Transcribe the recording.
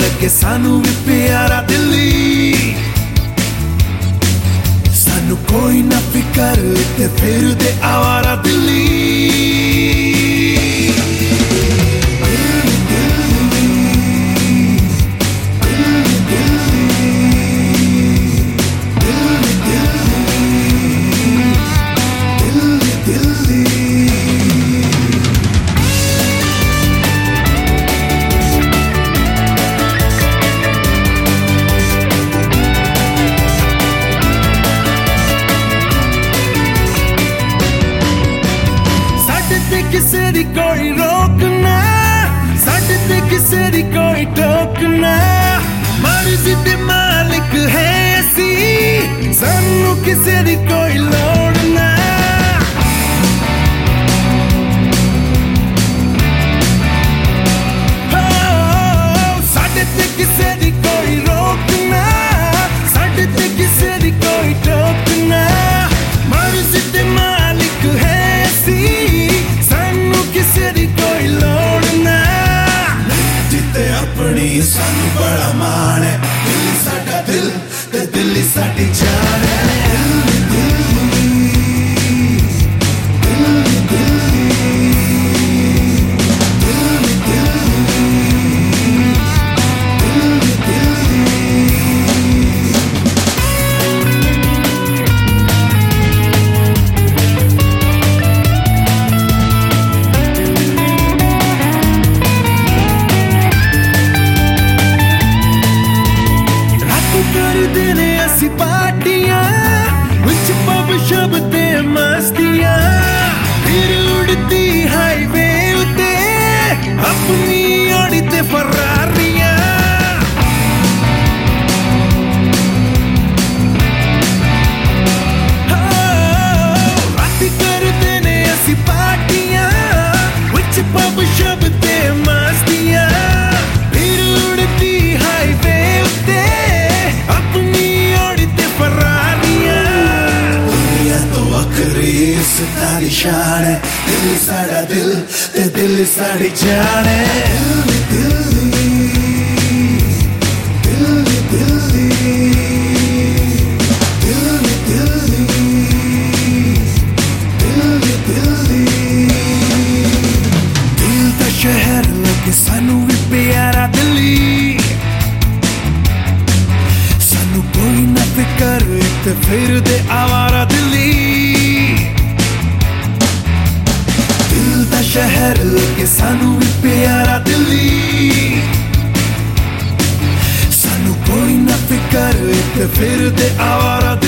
लगे सानू भी प्यारा दिल्ली। सानू कोई ना फिकर ते फिर दे आवारा दिल्ली। किसे दी कोई रोकना, साडे ते किसे दी कोई टोकना। मर्जी दे मालिक है असी, सानू किसे दी कोई लोड़ ना। साडे ते किसे दी कोई रोकना, साडे ते किसे दी कोई टोकना। मर्जी दे मालिक है असी, किसे दी कोई लोड़ ना। जिते अपनी सानू बड़ा मान है, दिल्ली साडा दिल ते दिल्ली साडी जान है। पार्टियां विच पब शब ते मस्तियां, फिर उड़ती हाईवे उते अपनी ओड़ी ते फरारियां। राती करदे ने असी पार्टियां विच पब शब ते मस्तियां, फिर उड़ती हाईवे उते अपनी सारी शान है। दिल्ली साडा दिल ते दिल्ली साडी जान है। दिल्ली दिल्ली दिल्ली दिल्ली दिल्ली दिल्ली दिल दा शहर लगे सानू भी प्यारा दिल्ली। सानू कोई ना फिकर ते फिर दे आवारा दिल्ली। शहर लगे सानू भी प्यारा दिल्ली। सानू कोई ना फिकर ते फिर दे आवारा